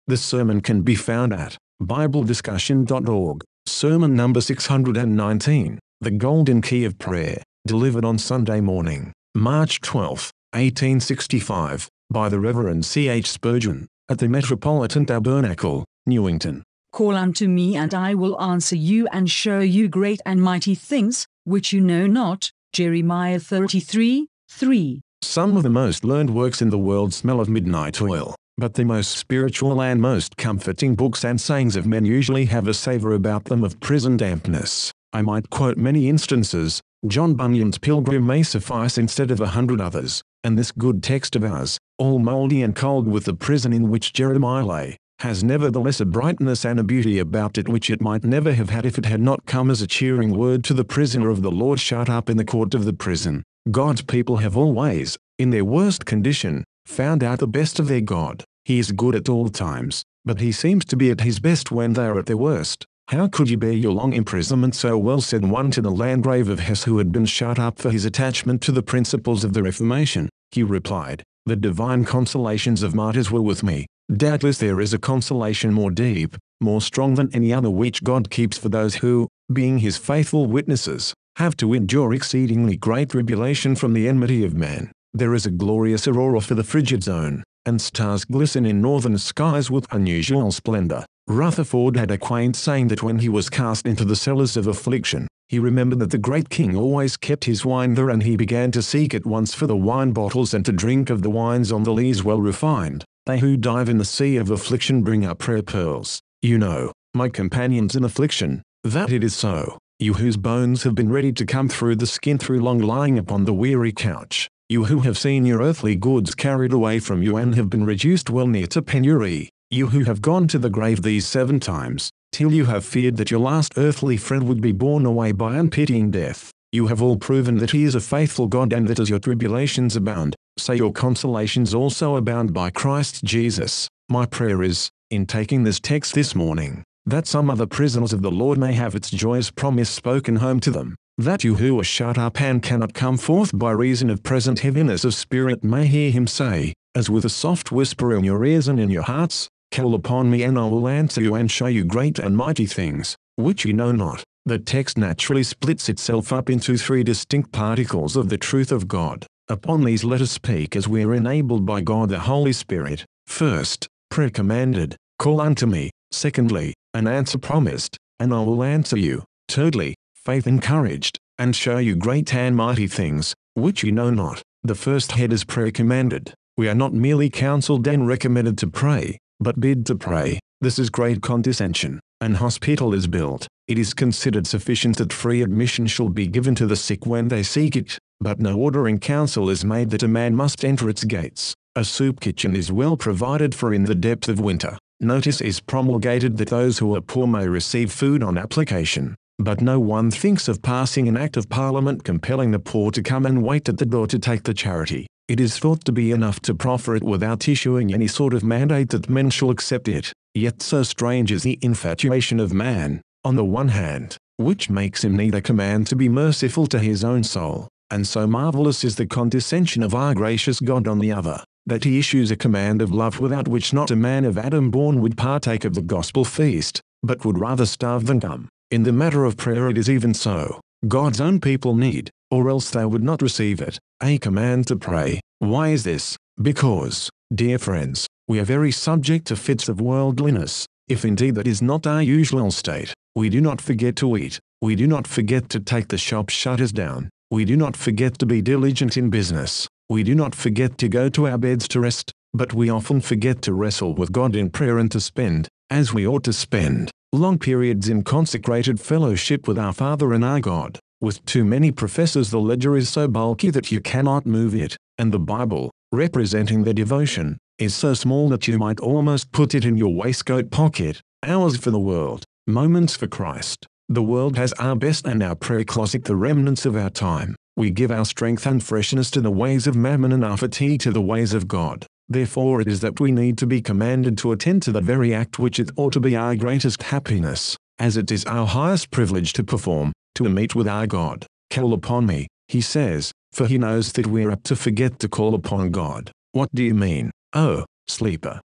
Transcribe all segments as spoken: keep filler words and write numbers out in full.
This sermon can be found at bible discussion dot org. Sermon number six hundred nineteen, The Golden Key of Prayer, delivered on Sunday morning, March twelfth, eighteen sixty-five, by the Reverend C H Spurgeon, at the Metropolitan Tabernacle, Newington. Call unto me, and I will answer you and show you great and mighty things, which you know not. Jeremiah thirty-three, three. Some of the most learned works in the world smell of midnight oil, but the most spiritual and most comforting books and sayings of men usually have a savor about them of prison dampness. I might quote many instances. John Bunyan's Pilgrim may suffice instead of a hundred others, and this good text of ours, all mouldy and cold with the prison in which Jeremiah lay, has nevertheless a brightness and a beauty about it which it might never have had if it had not come as a cheering word to the prisoner of the Lord shut up in the court of the prison. God's people have always, in their worst condition, found out the best of their God. He is good at all times, but he seems to be at his best when they are at their worst. How could you bear your long imprisonment so well, said one to the Landgrave of Hesse, who had been shut up for his attachment to the principles of the Reformation. He replied, the divine consolations of martyrs were with me. Doubtless there is a consolation more deep, more strong than any other which God keeps for those who, being his faithful witnesses, have to endure exceedingly great tribulation from the enmity of man. There is a glorious aurora for the frigid zone, and stars glisten in northern skies with unusual splendor. Rutherford had a quaint saying that when he was cast into the cellars of affliction, he remembered that the great king always kept his wine there, and he began to seek at once for the wine bottles and to drink of the wines on the lees well refined. They who dive in the sea of affliction bring up prayer pearls. You know, my companions in affliction, that it is so. You whose bones have been ready to come through the skin through long lying upon the weary couch. You who have seen your earthly goods carried away from you and have been reduced well near to penury. You who have gone to the grave these seven times, till you have feared that your last earthly friend would be borne away by unpitying death. You have all proven that he is a faithful God, and that as your tribulations abound, so your consolations also abound by Christ Jesus. My prayer is, in taking this text this morning, that some other prisoners of the Lord may have its joyous promise spoken home to them, that you who are shut up and cannot come forth by reason of present heaviness of spirit may hear him say, as with a soft whisper in your ears and in your hearts, call upon me and I will answer you and show you great and mighty things, which you know not. The text naturally splits itself up into three distinct particles of the truth of God. Upon these let us speak as we are enabled by God the Holy Spirit. First, prayer commanded, call unto me. Secondly, an answer promised, and I will answer you. Thirdly, faith encouraged, and show you great and mighty things, which you know not. The first head is prayer commanded. We are not merely counseled and recommended to pray, but bid to pray. This is great condescension. An hospital is built. It is considered sufficient that free admission shall be given to the sick when they seek it, but no order in council is made that a man must enter its gates. A soup kitchen is well provided for in the depth of winter. Notice is promulgated that those who are poor may receive food on application, but no one thinks of passing an act of parliament compelling the poor to come and wait at the door to take the charity. It is thought to be enough to proffer it without issuing any sort of mandate that men shall accept it. Yet so strange is the infatuation of man, on the one hand, which makes him need a command to be merciful to his own soul, and so marvelous is the condescension of our gracious God on the other, that he issues a command of love without which not a man of Adam born would partake of the gospel feast, but would rather starve than come. In the matter of prayer it is even so. God's own people need, or else they would not receive it, a command to pray. Why is this? Because, dear friends, we are very subject to fits of worldliness. If indeed that is not our usual state, we do not forget to eat, we do not forget to take the shop shutters down, we do not forget to be diligent in business, we do not forget to go to our beds to rest, but we often forget to wrestle with God in prayer and to spend, as we ought to spend, long periods in consecrated fellowship with our Father and our God. With too many professors the ledger is so bulky that you cannot move it, and the Bible, representing their devotion, is so small that you might almost put it in your waistcoat pocket. Hours for the world, moments for Christ. The world has our best and our prayer closet the remnants of our time. We give our strength and freshness to the ways of mammon and our fatigue to the ways of God. Therefore it is that we need to be commanded to attend to the very act which it ought to be our greatest happiness, as it is our highest privilege to perform, to meet with our God. Call upon me, he says, for he knows that we are apt to forget to call upon God. What do you mean? Oh, sleeper,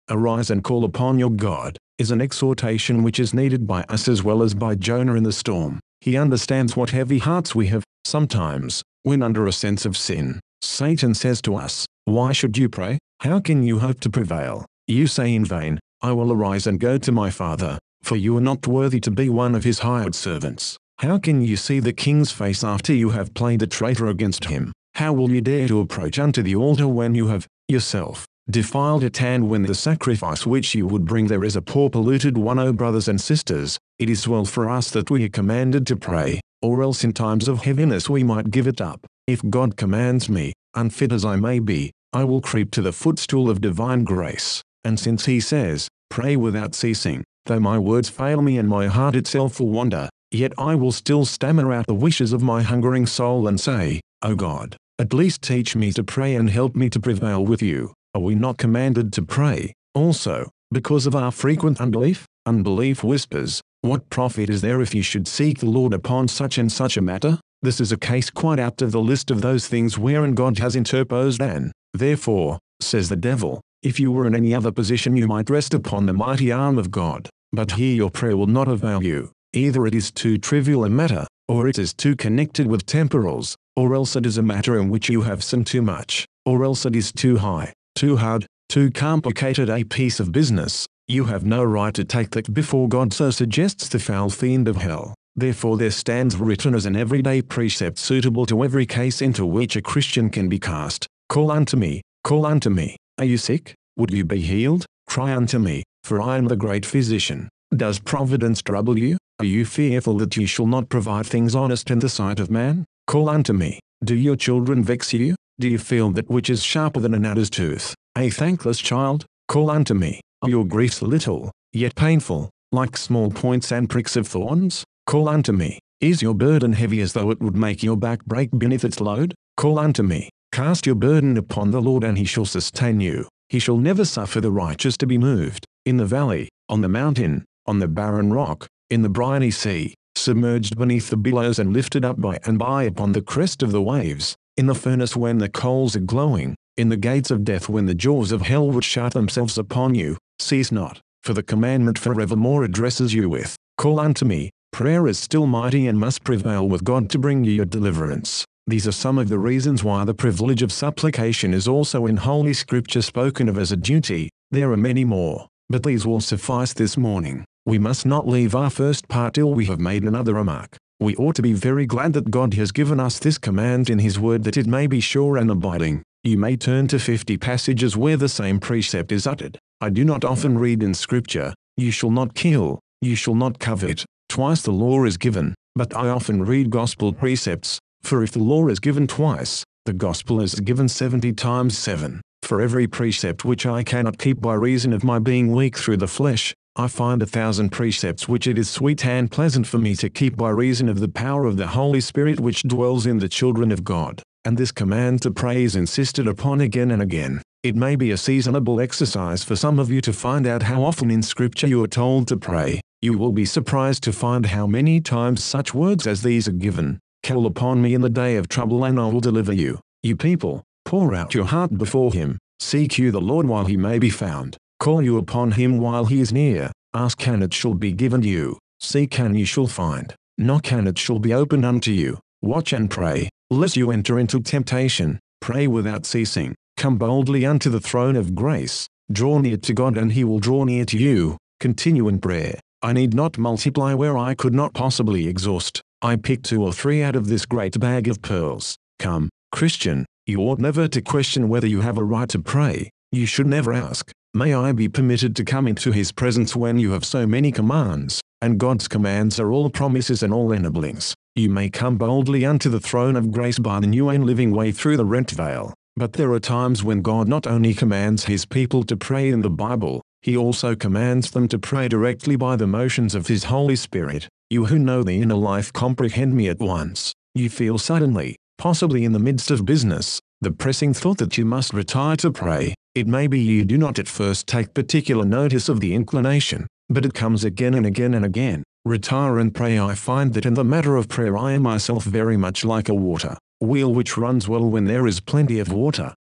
arise and call upon your God, is an exhortation which is needed by us as well as by Jonah in the storm. He understands what heavy hearts we have. Sometimes, when under a sense of sin, Satan says to us, "Why should you pray? How can you hope to prevail? You say in vain, I will arise and go to my father, for you are not worthy to be one of his hired servants. How can you see the king's face after you have played the traitor against him? How will you dare to approach unto the altar when you have, yourself, defiled it, and when the sacrifice which you would bring there is a poor polluted one? O brothers and sisters, it is well for us that we are commanded to pray, or else in times of heaviness we might give it up. If God commands me, unfit as I may be, I will creep to the footstool of divine grace. And since he says, pray without ceasing, though my words fail me and my heart itself will wander, yet I will still stammer out the wishes of my hungering soul and say, O God, at least teach me to pray and help me to prevail with you. Are we not commanded to pray, also, because of our frequent unbelief? Unbelief whispers, what profit is there if you should seek the Lord upon such and such a matter? This is a case quite out of the list of those things wherein God has interposed, and, therefore, says the devil, if you were in any other position you might rest upon the mighty arm of God, but here your prayer will not avail you. Either it is too trivial a matter, or it is too connected with temporals, or else it is a matter in which you have sinned too much, or else it is too high, too hard, too complicated a piece of business. You have no right to take that before God, so suggests the foul fiend of hell. Therefore there stands written as an everyday precept suitable to every case into which a Christian can be cast, call unto me, call unto me. Are you sick? Would you be healed? Cry unto me, for I am the great physician. Does providence trouble you? Are you fearful that you shall not provide things honest in the sight of man? Call unto me. Do your children vex you? Do you feel that which is sharper than an adder's tooth? A thankless child? Call unto me. Are your griefs little, yet painful, like small points and pricks of thorns? Call unto me. Is your burden heavy as though it would make your back break beneath its load? Call unto me. Cast your burden upon the Lord and he shall sustain you. He shall never suffer the righteous to be moved. In the valley, on the mountain, on the barren rock, in the briny sea, submerged beneath the billows and lifted up by and by upon the crest of the waves, in the furnace when the coals are glowing, in the gates of death when the jaws of hell would shut themselves upon you, cease not, for the commandment forevermore addresses you with, call unto me. Prayer is still mighty and must prevail with God to bring you your deliverance. These are some of the reasons why the privilege of supplication is also in Holy Scripture spoken of as a duty. There are many more, but these will suffice this morning. We must not leave our first part till we have made another remark. We ought to be very glad that God has given us this command in His Word, that it may be sure and abiding. You may turn to fifty passages where the same precept is uttered. I do not often read in Scripture, you shall not kill, you shall not covet. Twice the law is given, but I often read gospel precepts, for if the law is given twice, the gospel is given seventy times seven. For every precept which I cannot keep by reason of my being weak through the flesh, I find a thousand precepts which it is sweet and pleasant for me to keep by reason of the power of the Holy Spirit which dwells in the children of God. And this command to pray is insisted upon again and again. It may be a seasonable exercise for some of you to find out how often in Scripture you are told to pray. You will be surprised to find how many times such words as these are given. Call upon me in the day of trouble and I will deliver you. You people, pour out your heart before him. Seek you the Lord while he may be found. Call you upon him while he is near. Ask and it shall be given you. Seek and you shall find. Knock and it shall be opened unto you. Watch and pray, lest you enter into temptation. Pray without ceasing. Come boldly unto the throne of grace. Draw near to God and he will draw near to you. Continue in prayer. I need not multiply where I could not possibly exhaust. I pick two or three out of this great bag of pearls. Come, Christian, you ought never to question whether you have a right to pray. You should never ask, may I be permitted to come into his presence when you have so many commands, and God's commands are all promises and all enablings. You may come boldly unto the throne of grace by the new and living way through the rent veil. But there are times when God not only commands his people to pray in the Bible, he also commands them to pray directly by the motions of his Holy Spirit. You who know the inner life comprehend me at once. You feel suddenly, possibly in the midst of business, the pressing thought that you must retire to pray. It may be you do not at first take particular notice of the inclination, but it comes again and again and again. Retire and pray. I find that in the matter of prayer I am myself very much like a water wheel which runs well when there is plenty of water,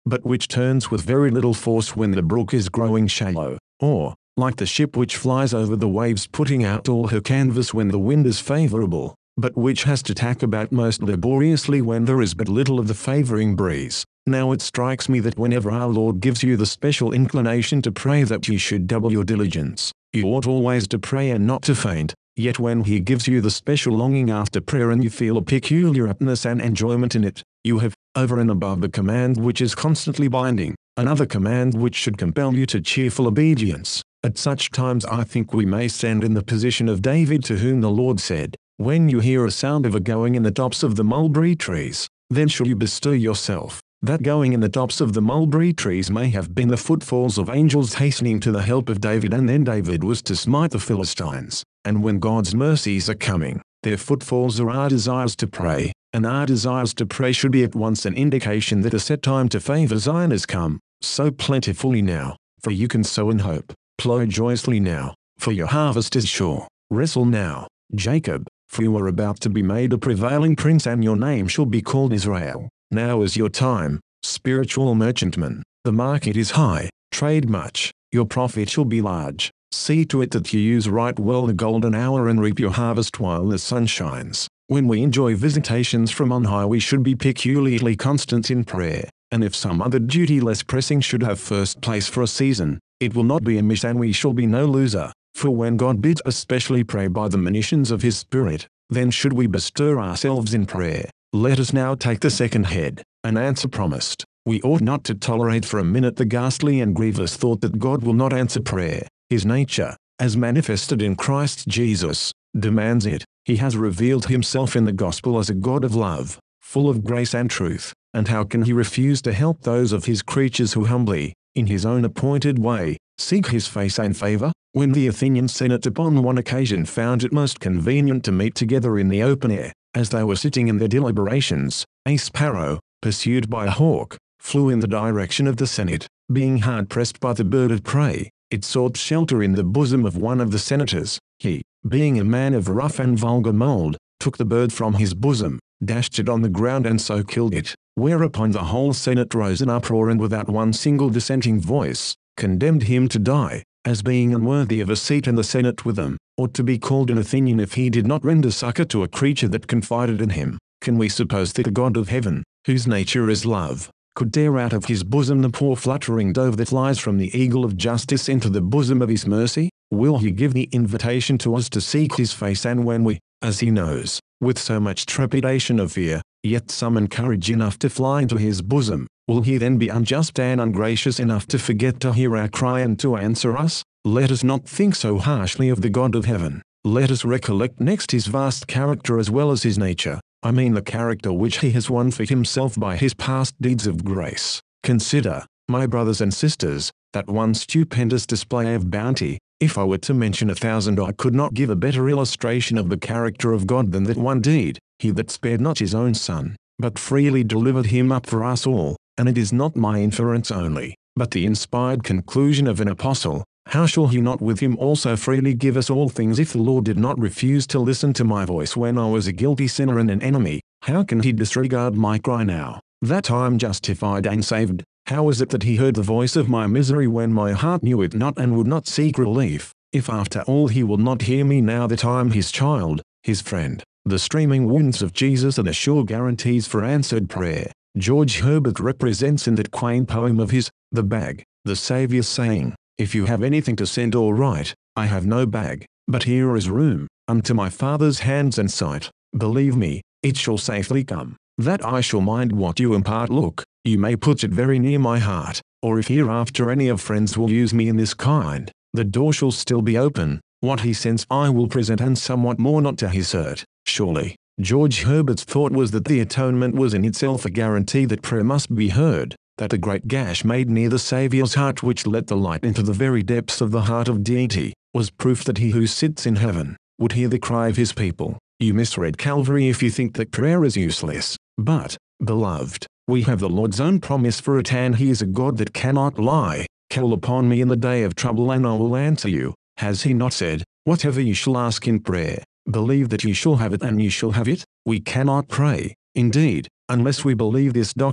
but which turns with very little force when the brook is growing shallow, or, like the ship which flies over the waves putting out all her canvas when the wind is favorable, but which has to tack about most laboriously when there is but little of the favoring breeze. Now it strikes me that whenever our Lord gives you the special inclination to pray that you should double your diligence, you ought always to pray and not to faint. Yet when he gives you the special longing after prayer and you feel a peculiar aptness and enjoyment in it, you have, over and above the command which is constantly binding, another command which should compel you to cheerful obedience. At such times I think we may stand in the position of David, to whom the Lord said, "When you hear a sound of a going in the tops of the mulberry trees, then shall you bestir yourself." That going in the tops of the mulberry trees may have been the footfalls of angels hastening to the help of David, and then David was to smite the Philistines. And when God's mercies are coming, their footfalls are our desires to pray, and our desires to pray should be at once an indication that a set time to favor Zion has come. Sow plentifully now, for you can sow in hope. Plow joyously now, for your harvest is sure. Wrestle now, Jacob, for you are about to be made a prevailing prince, and your name shall be called Israel. Now is your time, spiritual merchantman. The market is high, trade much, your profit shall be large. See to it that you use right well the golden hour and reap your harvest while the sun shines. When we enjoy visitations from on high, we should be peculiarly constant in prayer, and if some other duty less pressing should have first place for a season, it will not be amiss, and we shall be no loser. For when God bids us specially pray by the monitions of his Spirit, then should we bestir ourselves in prayer. Let us now take the second head, an answer promised. We ought not to tolerate for a minute the ghastly and grievous thought that God will not answer prayer. His nature, as manifested in Christ Jesus, demands it. He has revealed himself in the gospel as a God of love, full of grace and truth, and how can he refuse to help those of his creatures who humbly, in his own appointed way, seek his face and favor? When the Athenian Senate upon one occasion found it most convenient to meet together in the open air, as they were sitting in their deliberations, a sparrow, pursued by a hawk, flew in the direction of the Senate. Being hard pressed by the bird of prey, it sought shelter in the bosom of one of the senators. He, being a man of rough and vulgar mould, took the bird from his bosom, dashed it on the ground, and so killed it. Whereupon the whole Senate rose in uproar, and without one single dissenting voice, condemned him to die, as being unworthy of a seat in the Senate with them, or to be called an Athenian if he did not render succor to a creature that confided in him. Can we suppose that the God of heaven, whose nature is love, could tear out of his bosom the poor fluttering dove that flies from the eagle of justice into the bosom of his mercy? Will he give the invitation to us to seek his face, and when we, as he knows, with so much trepidation of fear, yet summon courage enough to fly into his bosom, will he then be unjust and ungracious enough to forget to hear our cry and to answer us? Let us not think so harshly of the God of heaven. Let us recollect next his vast character as well as his nature. I mean the character which he has won for himself by his past deeds of grace. Consider, my brothers and sisters, that one stupendous display of bounty. If I were to mention a thousand, I could not give a better illustration of the character of God than that one deed. He that spared not his own Son, but freely delivered him up for us all. And it is not my inference only, but the inspired conclusion of an apostle. How shall he not with him also freely give us all things? If the Lord did not refuse to listen to my voice when I was a guilty sinner and an enemy, how can he disregard my cry now, that I am justified and saved? How is it that he heard the voice of my misery when my heart knew it not and would not seek relief? If after all he will not hear me now that I am his child, his friend, the streaming wounds of Jesus are the sure guarantees for answered prayer. George Herbert represents in that quaint poem of his, The Bag, the Saviour saying, "If you have anything to send or write, I have no bag, but here is room, unto my Father's hands and sight. Believe me, it shall safely come, that I shall mind what you impart. Look, you may put it very near my heart, or if hereafter any of friends will use me in this kind, the door shall still be open. What he sends I will present, and somewhat more, not to his hurt." Surely, George Herbert's thought was that the atonement was in itself a guarantee that prayer must be heard, that the great gash made near the Saviour's heart which let the light into the very depths of the heart of deity, was proof that he who sits in heaven, would hear the cry of his people. You misread Calvary if you think that prayer is useless. But, beloved, we have the Lord's own promise for it, and he is a God that cannot lie. Call upon me in the day of trouble and I will answer you. Has he not said, whatever you shall ask in prayer, believe that you shall have it and you shall have it? We cannot pray, indeed, unless we believe this doctrine,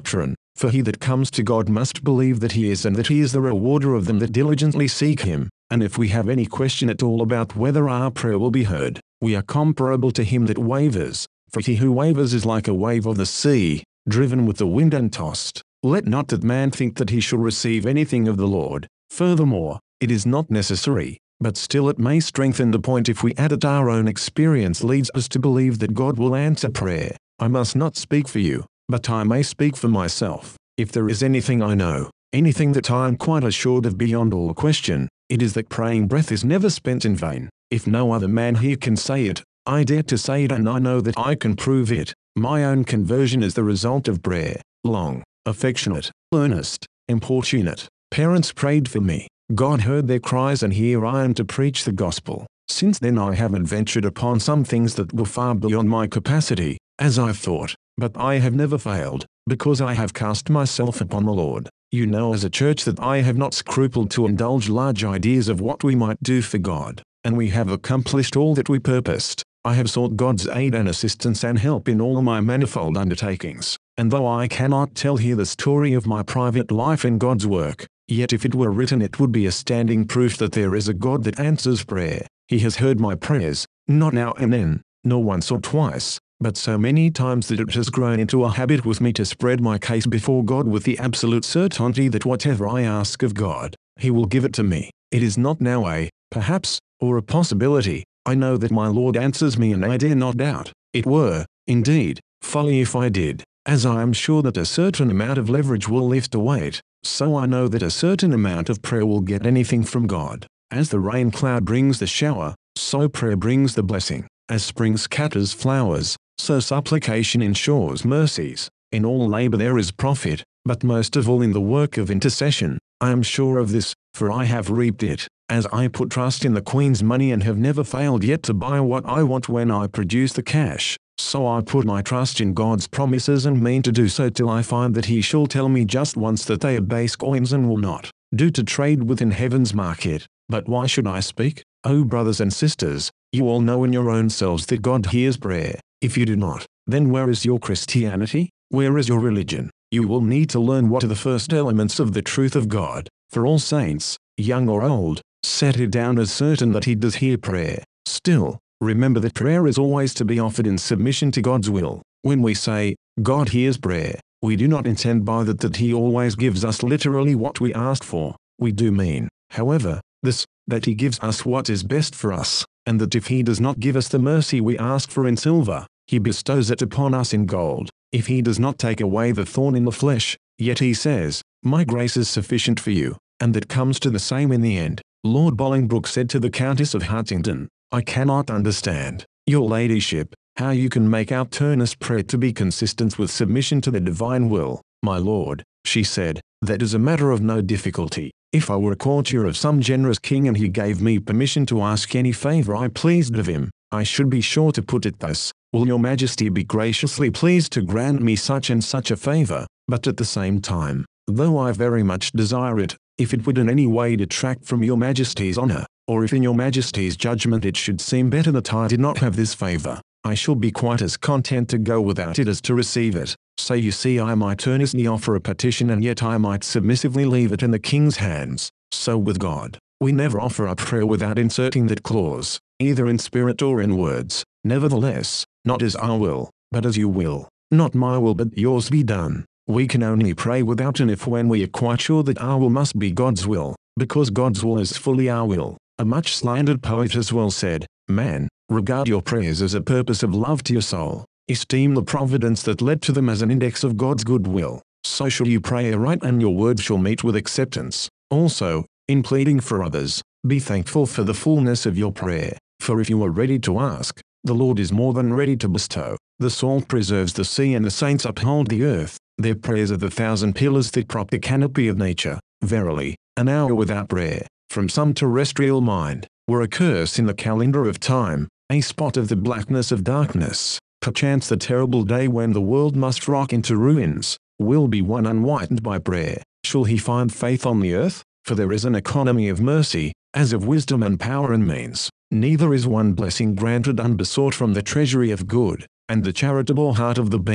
For he that comes to God must believe that he is and that he is the rewarder of them that diligently seek him. And if we have any question at all about whether our prayer will be heard, we are comparable to him that wavers. For he who wavers is like a wave of the sea, driven with the wind and tossed. Let not that man think that he shall receive anything of the Lord. Furthermore, it is not necessary, but still it may strengthen the point if we add that our own experience leads us to believe that God will answer prayer. I must not speak for you, but I may speak for myself. If there is anything I know, anything that I am quite assured of beyond all question, it is that praying breath is never spent in vain. If no other man here can say it, I dare to say it, and I know that I can prove it. My own conversion is the result of prayer. Long, affectionate, earnest, importunate. Parents prayed for me. God heard their cries, and here I am to preach the gospel. Since then I haven't ventured upon some things that were far beyond my capacity, as I thought, but I have never failed, because I have cast myself upon the Lord. You know as a church that I have not scrupled to indulge large ideas of what we might do for God, and we have accomplished all that we purposed. I have sought God's aid and assistance and help in all my manifold undertakings, and though I cannot tell here the story of my private life in God's work, yet if it were written it would be a standing proof that there is a God that answers prayer. He has heard my prayers, not now and then, nor once or twice, but so many times that it has grown into a habit with me to spread my case before God with the absolute certainty that whatever I ask of God, He will give it to me. It is not now a, perhaps, or a possibility. I know that my Lord answers me, and I dare not doubt. It were, indeed, folly if I did. As I am sure that a certain amount of leverage will lift a weight, so I know that a certain amount of prayer will get anything from God. As the rain cloud brings the shower, so prayer brings the blessing. As spring scatters flowers, so supplication ensures mercies. In all labor there is profit, but most of all in the work of intercession. I am sure of this, for I have reaped it, as I put trust in the Queen's money and have never failed yet to buy what I want when I produce the cash. So I put my trust in God's promises and mean to do so till I find that He shall tell me just once that they are base coins and will not do to trade within heaven's market. But why should I speak? Oh brothers and sisters, you all know in your own selves that God hears prayer. If you do not, then where is your Christianity? Where is your religion? You will need to learn what are the first elements of the truth of God. For all saints, young or old, set it down as certain that He does hear prayer. Still, remember that prayer is always to be offered in submission to God's will. When we say, God hears prayer, we do not intend by that that He always gives us literally what we ask for. We do mean, however, this, that He gives us what is best for us, and that if He does not give us the mercy we ask for in silver, He bestows it upon us in gold. If He does not take away the thorn in the flesh, yet He says, my grace is sufficient for you, and that comes to the same in the end. Lord Bolingbroke said to the Countess of Huntingdon, I cannot understand, your ladyship, how you can make out earnest prayer to be consistent with submission to the divine will. My lord, she said, that is a matter of no difficulty. If I were a courtier of some generous king and he gave me permission to ask any favor I pleased of him, I should be sure to put it thus, will your majesty be graciously pleased to grant me such and such a favor? But at the same time, though I very much desire it, if it would in any way detract from your majesty's honor, or if in your majesty's judgment it should seem better that I did not have this favor, I shall be quite as content to go without it as to receive it. So you see, I might earnestly offer a petition and yet I might submissively leave it in the king's hands. So with God, we never offer a prayer without inserting that clause, either in spirit or in words. Nevertheless, not as I will, but as you will, not my will but yours be done. We can only pray without an if when we are quite sure that our will must be God's will, because God's will is fully our will. A much slandered poet has well said, man, regard your prayers as a purpose of love to your soul. Esteem the providence that led to them as an index of God's good will. So shall you pray aright and your words shall meet with acceptance. Also, in pleading for others, be thankful for the fullness of your prayer, for if you are ready to ask, the Lord is more than ready to bestow. The salt preserves the sea and the saints uphold the earth. Their prayers are the thousand pillars that prop the canopy of nature. Verily, an hour without prayer, from some terrestrial mind, were a curse in the calendar of time, a spot of the blackness of darkness. Perchance the terrible day when the world must rock into ruins, will be one unwhitened by prayer. Shall he find faith on the earth? For there is an economy of mercy, as of wisdom and power and means. Neither is one blessing granted unbesought from the treasury of good, and the charitable heart of the being.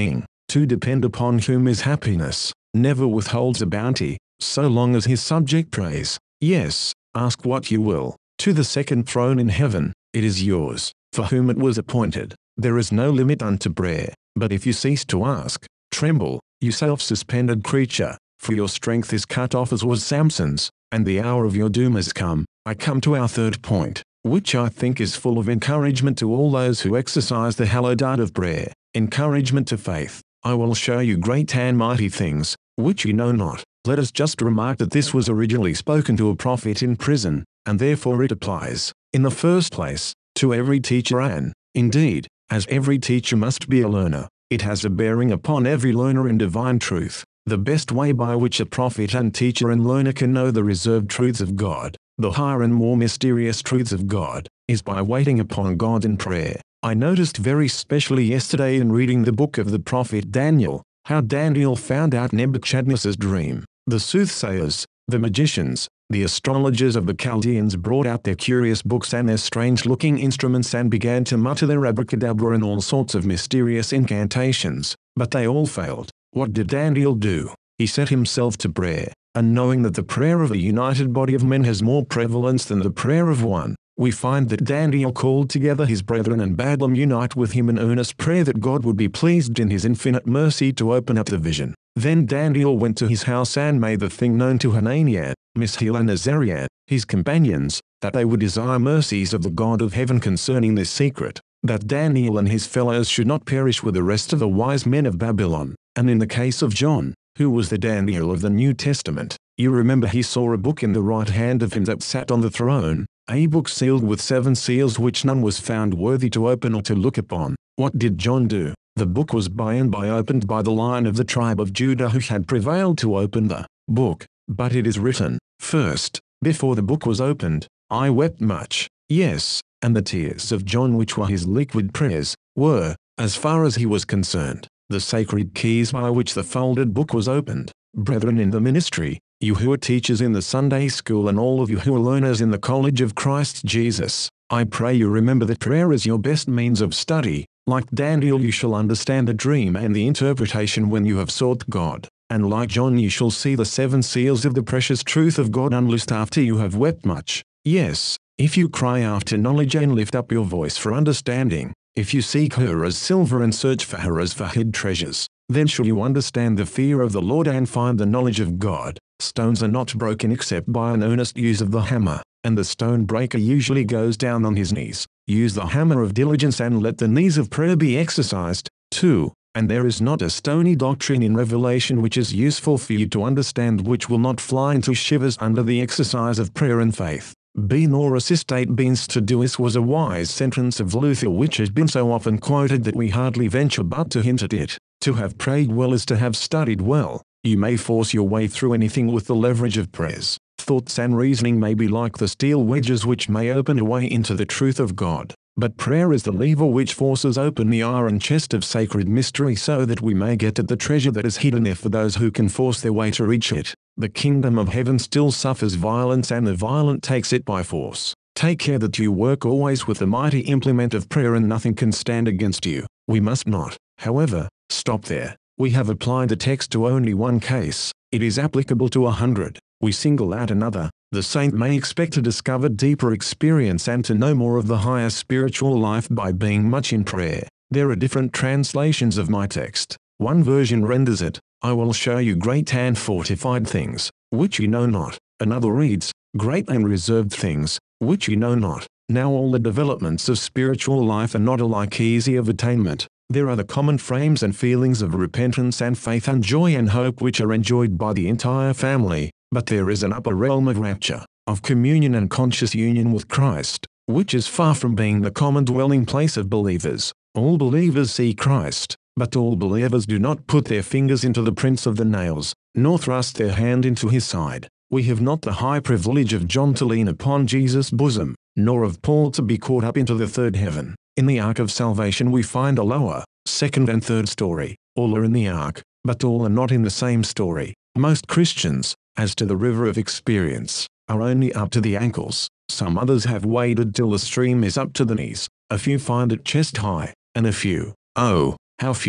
to depend upon whom is happiness, never withholds a bounty, so long as his subject prays. Yes, ask what you will. To the second throne in heaven, it is yours, for whom it was appointed. There is no limit unto prayer, but if you cease to ask, tremble, you self-suspended creature, for your strength is cut off as was Samson's, and the hour of your doom has come. I come to our third point, which I think is full of encouragement to all those who exercise the hallowed art of prayer, encouragement to faith. I will show you great and mighty things, which you know not. Let us just remark that this was originally spoken to a prophet in prison, and therefore it applies, in the first place, to every teacher and, indeed, as every teacher must be a learner, it has a bearing upon every learner in divine truth. The best way by which a prophet and teacher and learner can know the reserved truths of God, the higher and more mysterious truths of God, is by waiting upon God in prayer. I noticed very specially yesterday in reading the book of the prophet Daniel, how Daniel found out Nebuchadnezzar's dream. The soothsayers, the magicians, the astrologers of the Chaldeans brought out their curious books and their strange-looking instruments and began to mutter their abracadabra and all sorts of mysterious incantations, but they all failed. What did Daniel do? He set himself to prayer, and knowing that the prayer of a united body of men has more prevalence than the prayer of one, we find that Daniel called together his brethren and bade them unite with him in earnest prayer that God would be pleased in his infinite mercy to open up the vision. Then Daniel went to his house and made the thing known to Hananiah, Mishael and Azariah, his companions, that they would desire mercies of the God of heaven concerning this secret, that Daniel and his fellows should not perish with the rest of the wise men of Babylon. And in the case of John, who was the Daniel of the New Testament, you remember he saw a book in the right hand of him that sat on the throne, a book sealed with seven seals which none was found worthy to open or to look upon. What did John do? The book was by and by opened by the Lion of the tribe of Judah who had prevailed to open the book. But it is written, first, before the book was opened, I wept much. Yes, and the tears of John, which were his liquid prayers, were, as far as he was concerned, the sacred keys by which the folded book was opened. Brethren in the ministry, you who are teachers in the Sunday school and all of you who are learners in the college of Christ Jesus, I pray you remember that prayer is your best means of study. Like Daniel you shall understand the dream and the interpretation when you have sought God, and like John you shall see the seven seals of the precious truth of God unloosed after you have wept much. Yes, if you cry after knowledge and lift up your voice for understanding, if you seek her as silver and search for her as for hid treasures, then shall you understand the fear of the Lord and find the knowledge of God. Stones are not broken except by an earnest use of the hammer, and the stone breaker usually goes down on his knees. Use the hammer of diligence and let the knees of prayer be exercised, too. And there is not a stony doctrine in Revelation which is useful for you to understand which will not fly into shivers under the exercise of prayer and faith. Be nor assistate beans to dois was a wise sentence of Luther which has been so often quoted that we hardly venture but to hint at it. To have prayed well is to have studied well. You may force your way through anything with the leverage of prayers. Thoughts and reasoning may be like the steel wedges which may open a way into the truth of God, but prayer is the lever which forces open the iron chest of sacred mystery so that we may get at the treasure that is hidden there for those who can force their way to reach it. The kingdom of heaven still suffers violence and the violent takes it by force. Take care that you work always with the mighty implement of prayer and nothing can stand against you. We must not, however, stop there. We have applied the text to only one case. It is applicable to a hundred. We single out another. The saint may expect to discover deeper experience and to know more of the higher spiritual life by being much in prayer. There are different translations of my text. One version renders it, I will show you great and fortified things, which you know not. Another reads, great and reserved things, which you know not. Now all the developments of spiritual life are not alike easy of attainment. There are the common frames and feelings of repentance and faith and joy and hope which are enjoyed by the entire family, but there is an upper realm of rapture, of communion and conscious union with Christ, which is far from being the common dwelling place of believers. All believers see Christ, but all believers do not put their fingers into the prints of the nails, nor thrust their hand into his side. We have not the high privilege of John to lean upon Jesus' bosom, nor of Paul to be caught up into the third heaven. In the ark of salvation we find a lower, second and third story. All are in the ark, but all are not in the same story. Most Christians, as to the river of experience, are only up to the ankles. Some others have waded till the stream is up to the knees. A few find it chest high, and a few, oh, how few,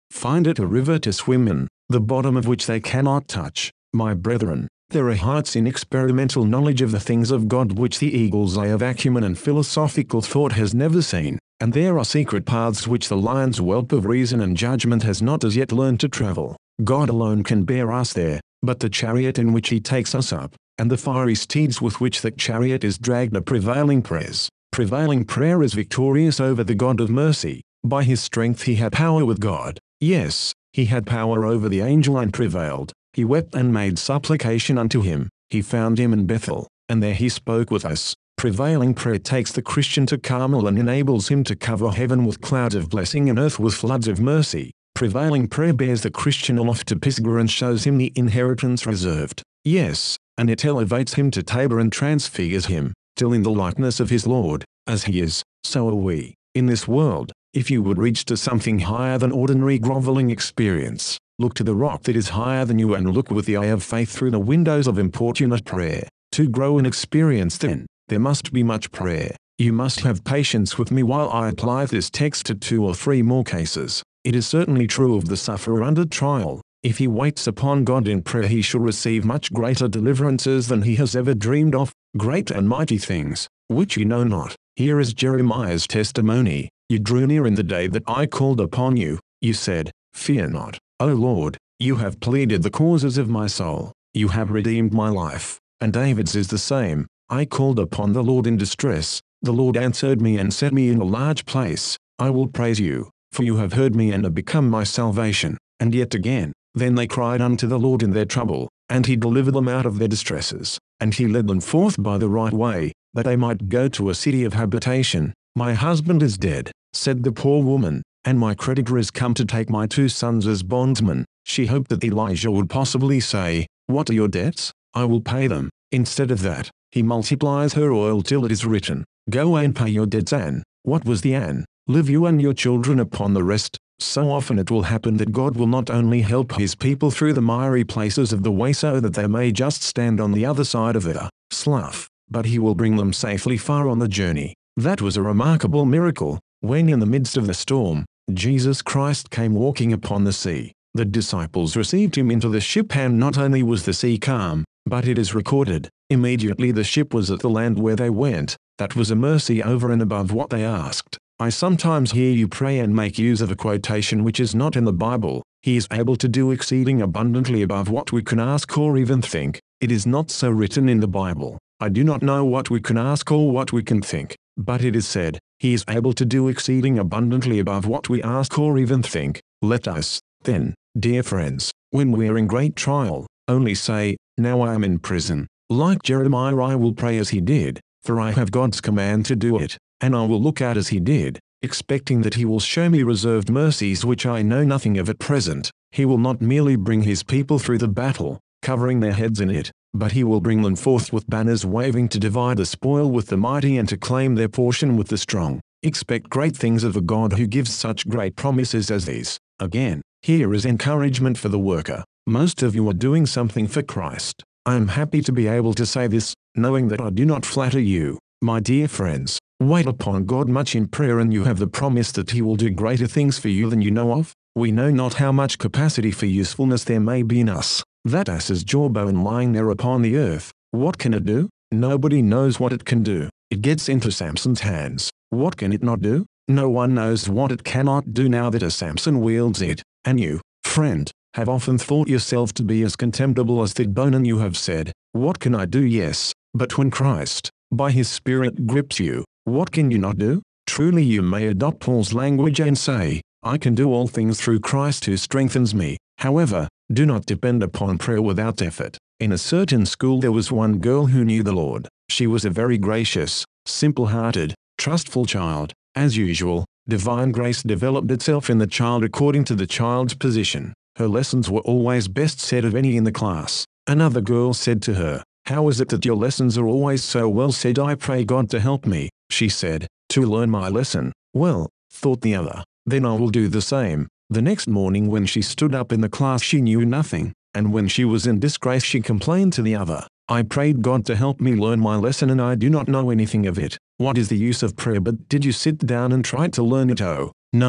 find it a river to swim in, the bottom of which they cannot touch. My brethren, there are heights in experimental knowledge of the things of God which the eagle's eye of acumen and philosophical thought has never seen, and there are secret paths which the lion's whelp of reason and judgment has not as yet learned to travel. God alone can bear us there, but the chariot in which he takes us up, and the fiery steeds with which that chariot is dragged are prevailing prayers. Prevailing prayer is victorious over the God of mercy. By his strength he had power with God. Yes, he had power over the angel and prevailed. He wept and made supplication unto him. He found him in Bethel, and there he spoke with us. Prevailing prayer takes the Christian to Carmel and enables him to cover heaven with clouds of blessing and earth with floods of mercy. Prevailing prayer bears the Christian aloft to Pisgah and shows him the inheritance reserved. Yes, and it elevates him to Tabor and transfigures him, till in the likeness of his Lord, as he is, so are we. In this world, if you would reach to something higher than ordinary groveling experience, look to the rock that is higher than you and look with the eye of faith through the windows of importunate prayer. To grow in experience then, there must be much prayer. You must have patience with me while I apply this text to two or three more cases. It is certainly true of the sufferer under trial. If he waits upon God in prayer he shall receive much greater deliverances than he has ever dreamed of, great and mighty things, which ye know not. Here is Jeremiah's testimony. You drew near in the day that I called upon you. You said, Fear not, O Lord, you have pleaded the causes of my soul. You have redeemed my life. And David's is the same. I called upon the Lord in distress. The Lord answered me and set me in a large place. I will praise you, for you have heard me and have become my salvation. And yet again, then they cried unto the Lord in their trouble, and he delivered them out of their distresses. And he led them forth by the right way, that they might go to a city of habitation. My husband is dead, said the poor woman, and my creditor is come to take my two sons as bondsmen. She hoped that Elijah would possibly say, What are your debts? I will pay them. Instead of that, he multiplies her oil till it is written, Go and pay your debts, and what was the an? Live you and your children upon the rest. So often it will happen that God will not only help his people through the miry places of the way so that they may just stand on the other side of the slough, but he will bring them safely far on the journey. That was a remarkable miracle, when in the midst of the storm, Jesus Christ came walking upon the sea. The disciples received him into the ship, and not only was the sea calm, but it is recorded, immediately the ship was at the land where they went. That was a mercy over and above what they asked. I sometimes hear you pray and make use of a quotation which is not in the Bible. He is able to do exceeding abundantly above what we can ask or even think. It is not so written in the Bible. I do not know what we can ask or what we can think, but it is said, he is able to do exceeding abundantly above what we ask or even think. Let us, then, dear friends, when we are in great trial, only say, Now I am in prison. Like Jeremiah I will pray as he did, for I have God's command to do it, and I will look out as he did, expecting that he will show me reserved mercies which I know nothing of at present. He will not merely bring his people through the battle, covering their heads in it, but he will bring them forth with banners waving to divide the spoil with the mighty and to claim their portion with the strong. Expect great things of a God who gives such great promises as these. Again, here is encouragement for the worker. Most of you are doing something for Christ. I am happy to be able to say this, knowing that I do not flatter you. My dear friends, wait upon God much in prayer and you have the promise that he will do greater things for you than you know of. We know not how much capacity for usefulness there may be in us. That ass's jawbone lying there upon the earth, what can it do? Nobody knows what it can do. It gets into Samson's hands. What can it not do? No one knows what it cannot do now that a Samson wields it. And you, friend, have often thought yourself to be as contemptible as that bone, and you have said, What can I do? Yes, but when Christ, by his Spirit, grips you, what can you not do? Truly you may adopt Paul's language and say, I can do all things through Christ who strengthens me. However, do not depend upon prayer without effort. In a certain school there was one girl who knew the Lord. She was a very gracious, simple-hearted, trustful child. As usual, divine grace developed itself in the child according to the child's position. Her lessons were always best said of any in the class. Another girl said to her, How is it that your lessons are always so well said? I pray God to help me, she said, to learn my lesson. Well, thought the other, then I will do the same. The next morning when she stood up in the class she knew nothing, and when she was in disgrace she complained to the other, I prayed God to help me learn my lesson and I do not know anything of it. What is the use of prayer? But did you sit down and try to learn it? Oh, no,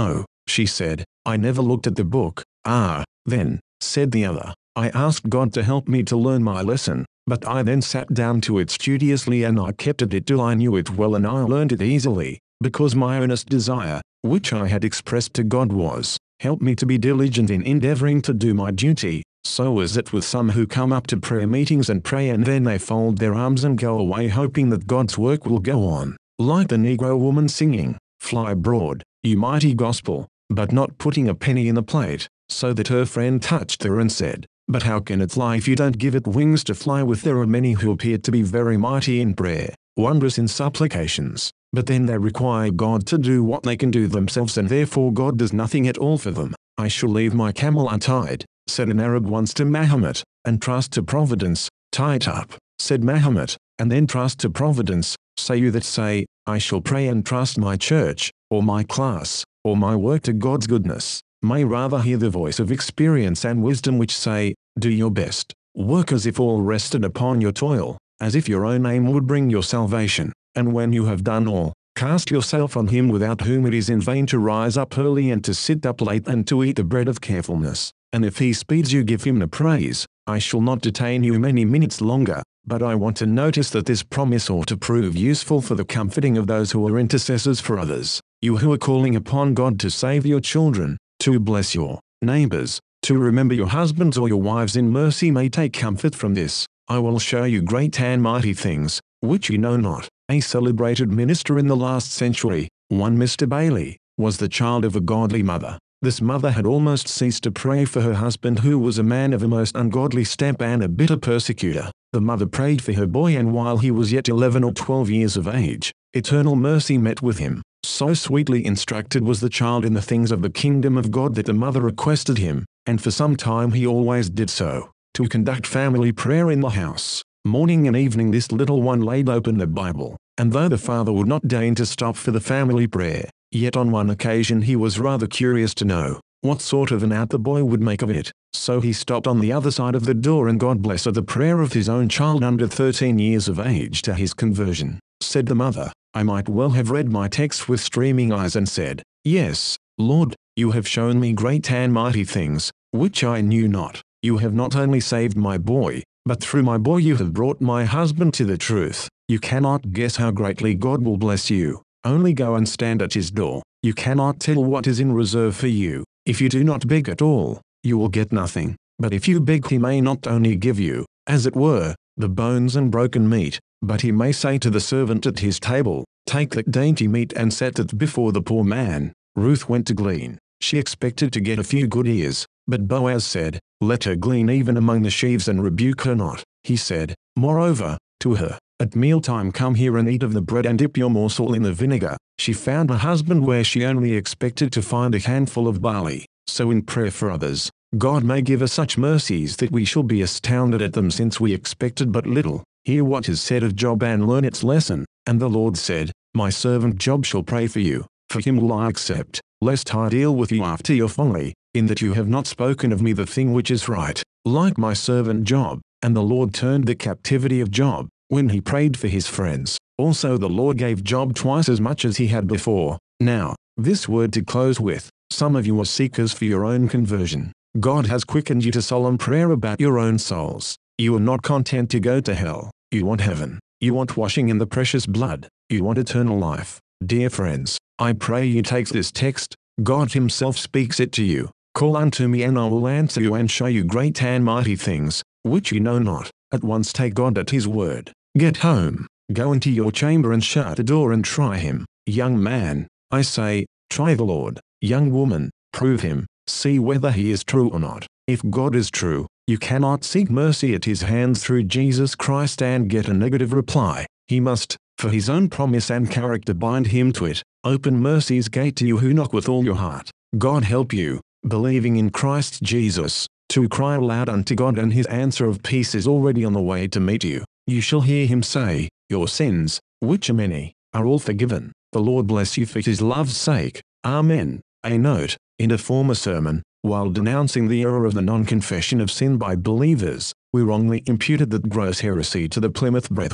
She said, I never looked at the book. Ah, then, said the other, I asked God to help me to learn my lesson, but I then sat down to it studiously and I kept at it till I knew it well and I learned it easily, because my earnest desire, which I had expressed to God was, help me to be diligent in endeavoring to do my duty. So is it with some who come up to prayer meetings and pray and then they fold their arms and go away hoping that God's work will go on, like the Negro woman singing, Fly abroad, you mighty gospel, but not putting a penny in the plate, so that her friend touched her and said, but how can it fly if you don't give it wings to fly with? There are many who appear to be very mighty in prayer, wondrous in supplications, but then they require God to do what they can do themselves and therefore God does nothing at all for them. I shall leave my camel untied, said an Arab once to Mahomet, and trust to providence. Tie it up, said Mahomet, and then trust to providence. Say you that say, I shall pray and trust my church, or my class, or my work to God's goodness, may rather hear the voice of experience and wisdom which say, do your best, work as if all rested upon your toil, as if your own aim would bring your salvation, and when you have done all, cast yourself on him without whom it is in vain to rise up early and to sit up late and to eat the bread of carefulness. And if he speeds you, give him the praise. I shall not detain you many minutes longer, but I want to notice that this promise ought to prove useful for the comforting of those who are intercessors for others. You who are calling upon God to save your children, to bless your neighbors, to remember your husbands or your wives in mercy may take comfort from this. I will show you great and mighty things, which you know not. A celebrated minister in the last century, one Mister Bailey, was the child of a godly mother. This mother had almost ceased to pray for her husband, who was a man of a most ungodly stamp and a bitter persecutor. The mother prayed for her boy, and while he was yet eleven or twelve years of age, eternal mercy met with him. So sweetly instructed was the child in the things of the kingdom of God that the mother requested him, and for some time he always did so, to conduct family prayer in the house. Morning and evening this little one laid open the Bible, and though the father would not deign to stop for the family prayer, yet on one occasion he was rather curious to know what sort of an out the boy would make of it. So he stopped on the other side of the door, and God blessed the prayer of his own child under thirteen years of age to his conversion. Said the mother, I might well have read my text with streaming eyes and said, Yes, Lord, you have shown me great and mighty things, which I knew not. You have not only saved my boy, but through my boy you have brought my husband to the truth. You cannot guess how greatly God will bless you. Only go and stand at his door. You cannot tell what is in reserve for you. If you do not beg at all, you will get nothing. But if you beg, he may not only give you, as it were, the bones and broken meat, but he may say to the servant at his table, Take that dainty meat and set it before the poor man. Ruth went to glean. She expected to get a few good ears, but Boaz said, Let her glean even among the sheaves and rebuke her not. He said, moreover, to her, At mealtime come here and eat of the bread and dip your morsel in the vinegar. She found a husband where she only expected to find a handful of barley. So in prayer for others, God may give us such mercies that we shall be astounded at them, since we expected but little. Hear what is said of Job and learn its lesson. And the Lord said, My servant Job shall pray for you, for him will I accept, lest I deal with you after your folly, in that you have not spoken of me the thing which is right, like my servant Job. And the Lord turned the captivity of Job, when he prayed for his friends. Also the Lord gave Job twice as much as he had before. Now, this word to close with. Some of you are seekers for your own conversion. God has quickened you to solemn prayer about your own souls. You are not content to go to hell. You want heaven. You want washing in the precious blood. You want eternal life. Dear friends, I pray you take this text. God himself speaks it to you. Call unto me and I will answer you and show you great and mighty things, which you know not. At once take God at his word. Get home, go into your chamber and shut the door and try him. Young man, I say, try the Lord. Young woman, prove him, see whether he is true or not. If God is true, you cannot seek mercy at his hands through Jesus Christ and get a negative reply. He must, for his own promise and character bind him to it, open mercy's gate to you who knock with all your heart. God help you, believing in Christ Jesus, to cry aloud unto God, and his answer of peace is already on the way to meet you. You shall hear him say, Your sins, which are many, are all forgiven. The Lord bless you for his love's sake. Amen. A note, in a former sermon, while denouncing the error of the non-confession of sin by believers, we wrongly imputed that gross heresy to the Plymouth Brethren.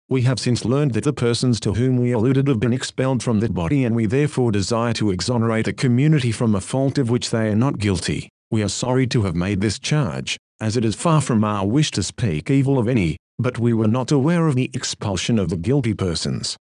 We have since learned that the persons to whom we alluded have been expelled from that body, and we therefore desire to exonerate the community from a fault of which they are not guilty. We are sorry to have made this charge, as it is far from our wish to speak evil of any, but we were not aware of the expulsion of the guilty persons.